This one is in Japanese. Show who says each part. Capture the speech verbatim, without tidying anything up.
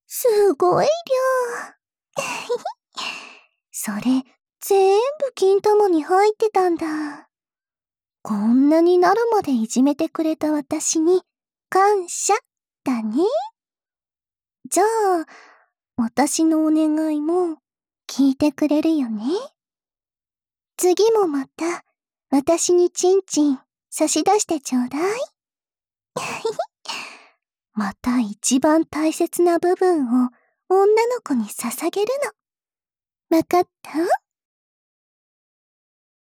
Speaker 1: すごい量。それ、全部金玉に入ってたんだ。こんなになるまでいじめてくれた私に、感謝だね。じゃあ、私のお願いも、聞いてくれるよね。次もまた、私にチンチン差し出してちょうだい。また一番大切な部分を女の子に捧げるの。わかった？